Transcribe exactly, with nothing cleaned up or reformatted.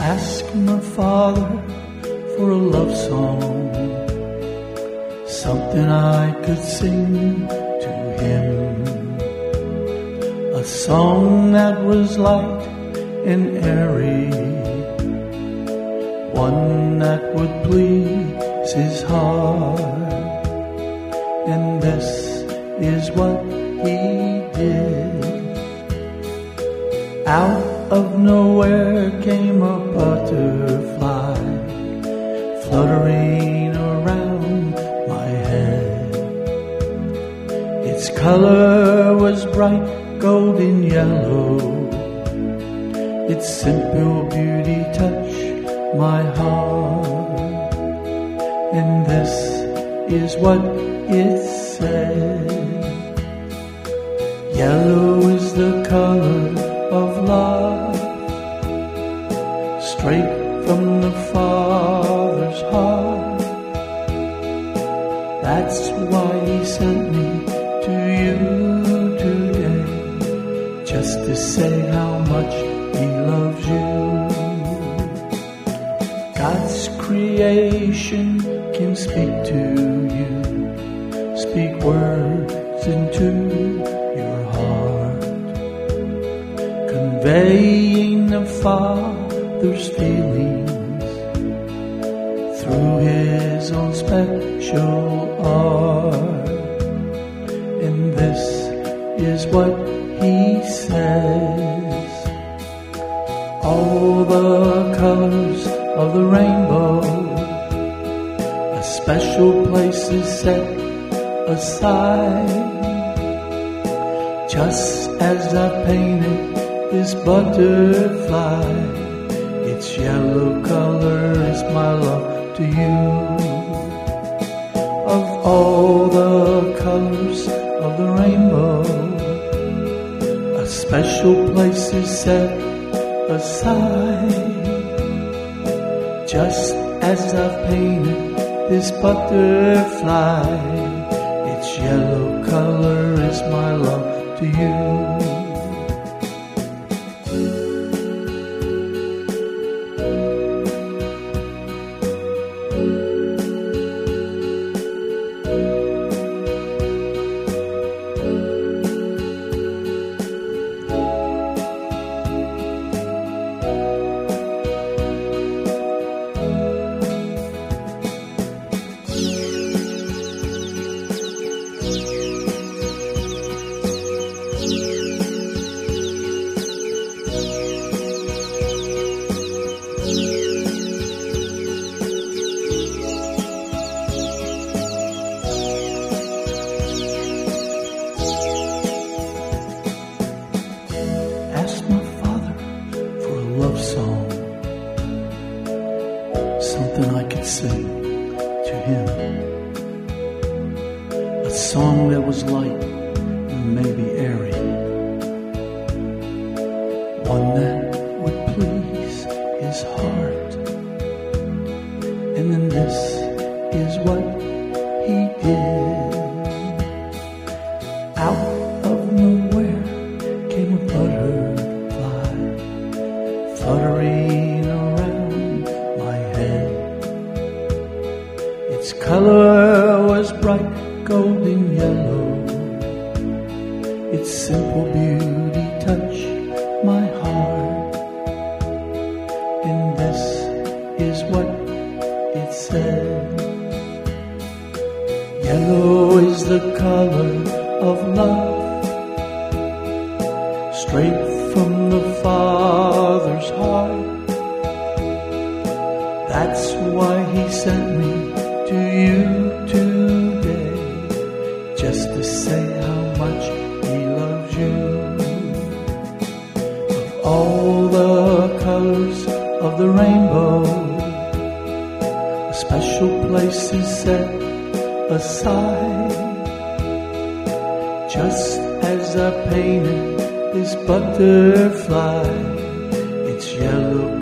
Ask my father for a love song, something I could sing to him, a song that was light and airy, one that would please his heart. And this is what he did. Out of nowhere came a butterfly, fluttering around my head. Its color was bright golden yellow, its simple beauty touched my heart. And this is what it said: yellow is the color of love, straight from the Father's heart. That's why he sent me to you today, just to say how much he loves you. God's creation can speak to you, speak words into your heart, conveying the Father's feelings through his own special art. And this is what he says: all the colors of the rainbow, a special place is set aside, just as I painted this butterfly. Its yellow color is my love to you. Of all the colors of the rainbow, a special place is set aside, just as I've painted this butterfly. Its yellow color is my love to you. Ask my father for a love song, something I could sing to him, a song that was light and maybe airy, one that would please his heart. And then this is what he did. Out of nowhere came a butterfly, fluttering around my head. Its color was bright golden yellow, its simple beauty touched my heart. And this is what it said: yellow is the color of love, straight from the Father's heart. That's why he sent me to you today, just to say how much he loves you. Of all the colors of the rainbow, a special place is set aside, just as I painted this butterfly. Its yellow